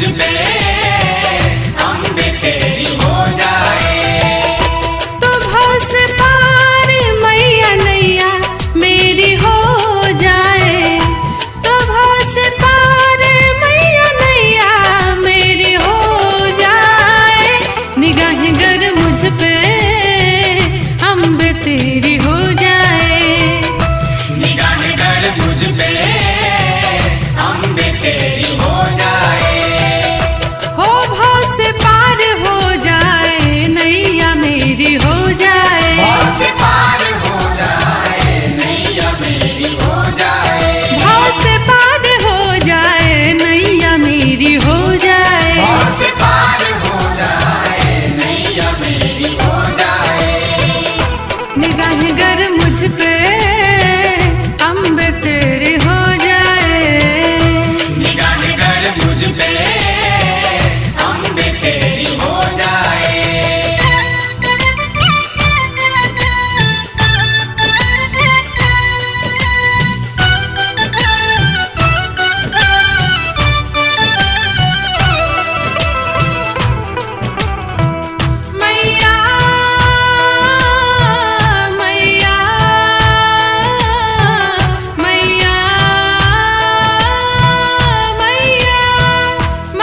पे अम्बे तेरी हो जाए। तो भव से पार मैया नैया मेरी हो जाए। तो भव से पार मैया नैया मेरी हो जाए। निगाहें गर मुझ पे अम्बे तेरी हो जाए। निगाहें गर मुझ पे अम्बे तेरी हो जाए। हो भव से पार हो जाए नैया मेरी हो जाए। भव से पार हो जाए नैया मेरी हो जाए। भव से पार हो जाए नैया मेरी हो जाए। भव से पार हो जाए नैया मेरी हो जाए। निगाहें गर मुझ पे अम्बे तेरी हो जाए। निगाहें गर मुझ पे अम्बे तेरी हो जाए। मैया मैया मैया मैया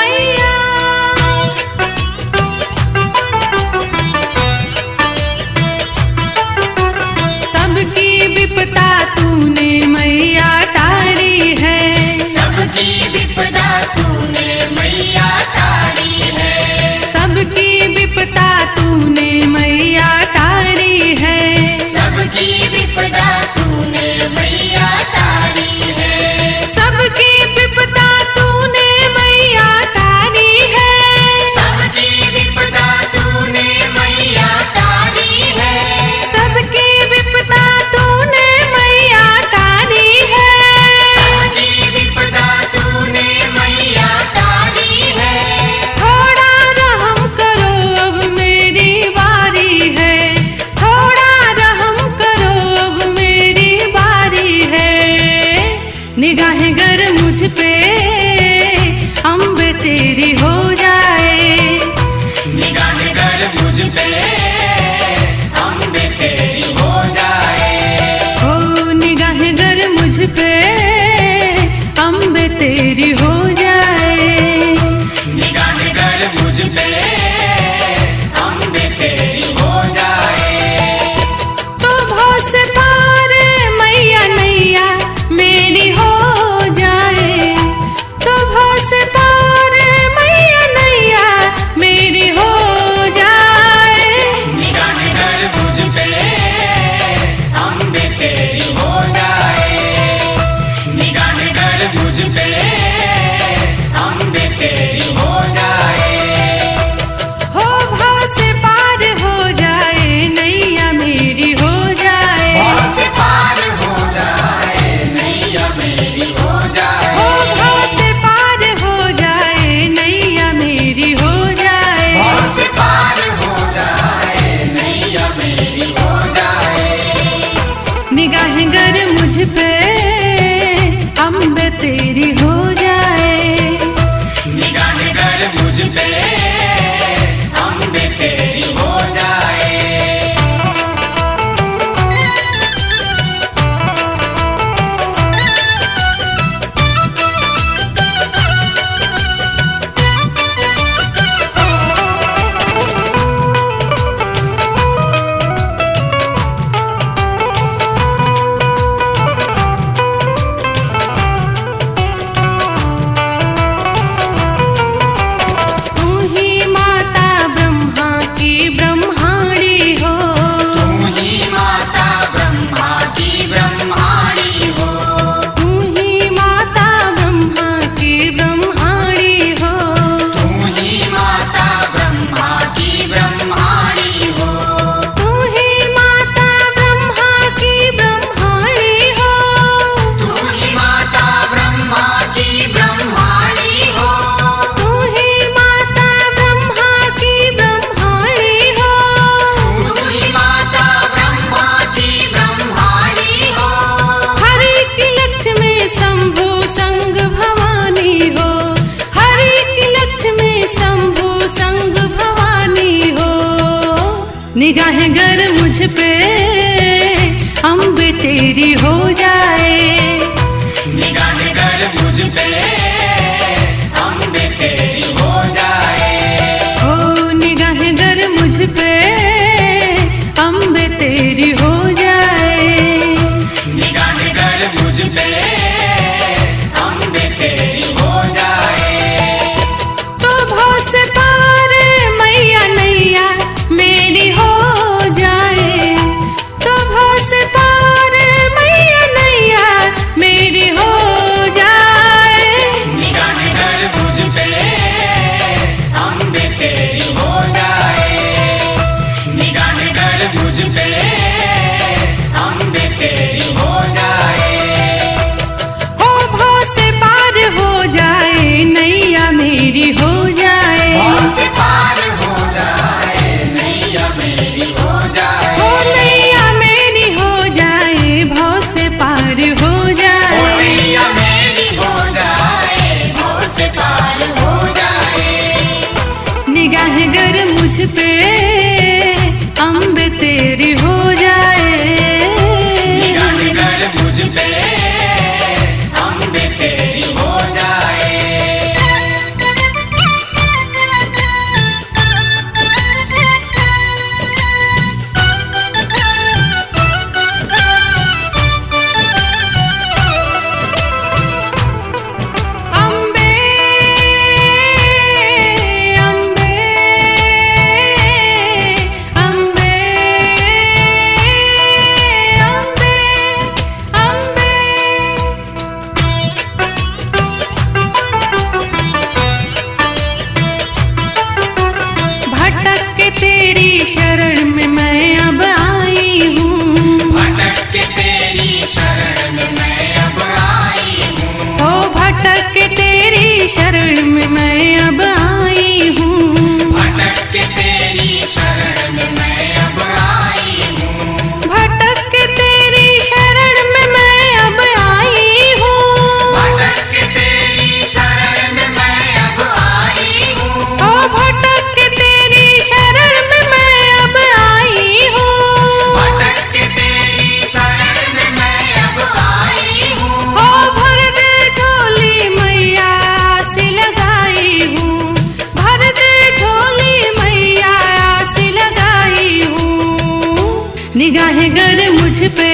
शरण में मैं अब आई हूँ। भटक के तेरी शरण में मैं अब आई हूँ। भटक के तेरी शरण में मैं अब आई हूँ। भटक के तेरी शरण में मैं अब आई हूँ। ओ भटक के तेरी शरण में मैं अब आई हूँ। भटक के तेरी शरण में मैं अब आई हूँ। ओ भर दे झोली मैया आस लगाई हूँ। भर दे झोली मैया आस लगाई हूँ। निगाहें गर मुझ पे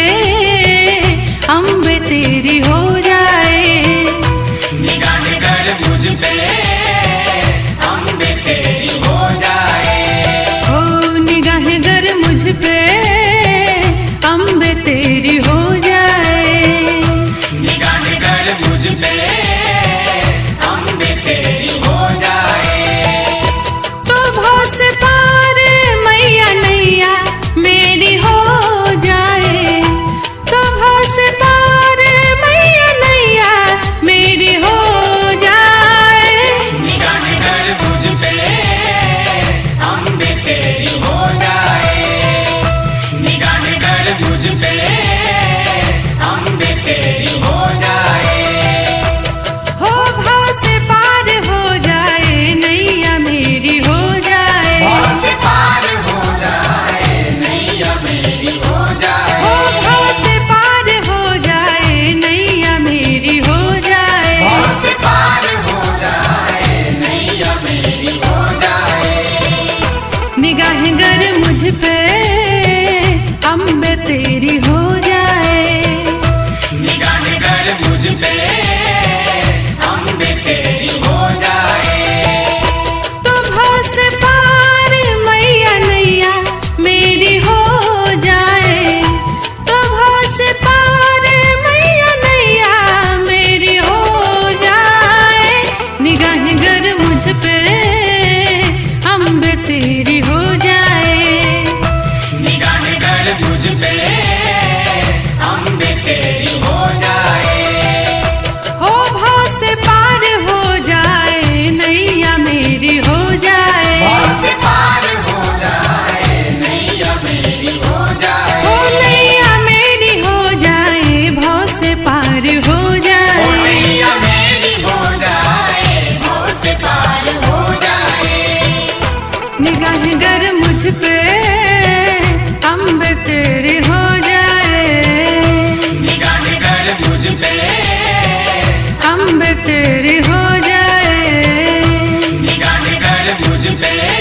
अम्बे तेरी हो जाए। निगाहें गर मुझ पे अम्बे तेरी हो जाए। ओ निगाहें गर मुझ पे अम्बे तेरी हो जाए। निगाहें गर मुझ पे अम्बे तेरी हो जाए। तो भव से पार मैया नैया मेरी हो जाए। तो भव से पार मैया नैया मेरी हो जाए। निगाहें गर मुझ पे अम्बे तेरी हो जाए। निगाहें गर मुझ पे अम्बे तेरी हो जाए। हो भव से पार हो जाए नैया मेरी हो जाए। भव से पार हो जाए नैया मेरी हो जाए। हो भव से पार हो जाए नैया मेरी हो जाए। भव से पार हो जाए नैया मेरी हो जाए। निगाहें गर मुझ पे अम्बे तेरी हो जाए। निगाहें गर मुझ पे अम्बे तेरी हो जाए। तो भव से पार मैया नैया मेरी हो जाए। तो भव से पार मैया नैया मेरी हो जाए। निगाहें गर मुझ पे अम्बे तेरी हो जाए। निगाहें गर मुझ पे अम्बे तेरी हो जाए। हो भव से पार हो जाए नैया मेरी हो जाए। भव से पार हो जाए नैया मेरी हो जाए। हो नैया मेरी हो जाए भव से पार हो ओ जाए। नैया मेरी हो जाए भव से पार हो जाए। निगाहें गर मुझ पे अम्बे तेरी हो जाए। निगाहें गर मुझ पे अम्बे तेरी हो जाए। निगाहें गर मुझ पे